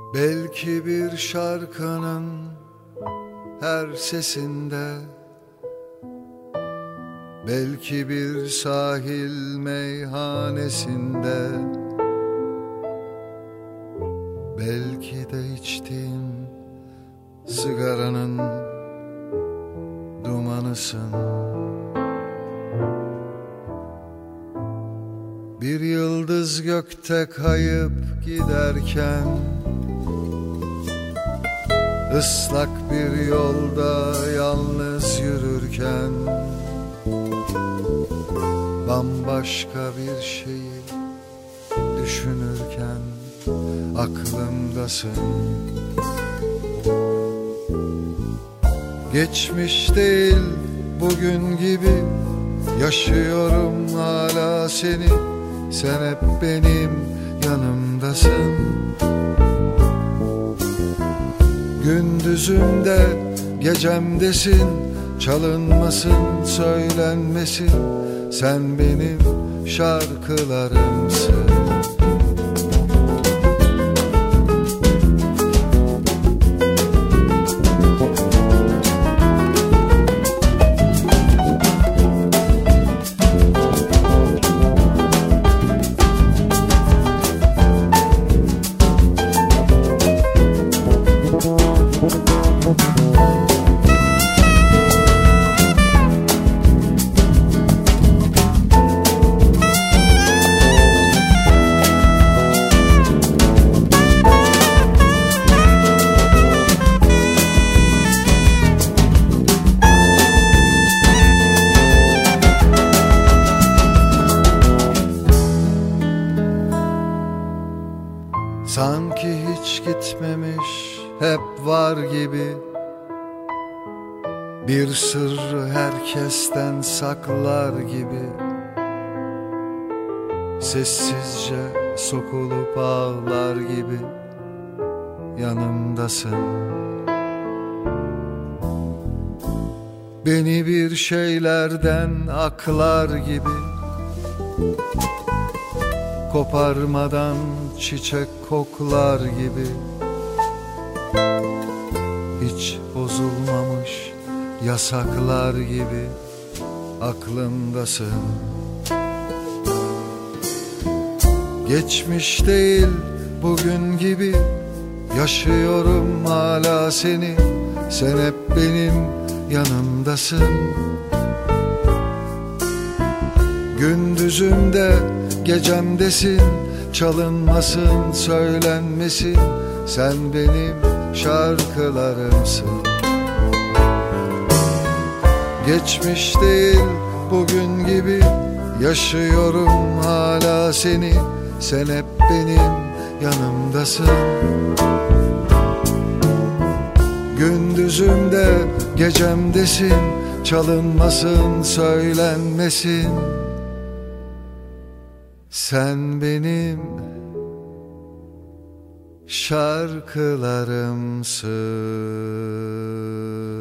Belki bir şarkının her sesinde, belki bir sahil meyhanesinde, belki de içtiğim sigaranın dumanısın. Bir yıldız gökte kayıp giderken, ıslak bir yolda yalnız yürürken, bambaşka bir şeyi düşünürken aklımdasın. Geçmiş değil bugün gibi yaşıyorum hala seni. Sen hep benim yanımdasın. Gündüzümde gecemdesin, çalınmasın söylenmesin, sen benim şarkılarımsın. Sanki hiç gitmemiş, hep var gibi, bir sırrı herkesten saklar gibi, sessizce sokulup ağlar gibi yanımdasın. Beni bir şeylerden aklar gibi, koparmadan çiçek koklar gibi, hiç bozulmamış yasaklar gibi aklımdasın. Geçmiş değil bugün gibi yaşıyorum hala seni. Sen hep benim yanımdasın. Gündüzümde gecemdesin, çalınmasın söylenmesin, sen benim şarkılarımsın. Geçmiş değil bugün gibi yaşıyorum hala seni. Sen hep benim yanımdasın. Gündüzümde gecemdesin, çalınmasın söylenmesin, sen benim şarkılarımsın.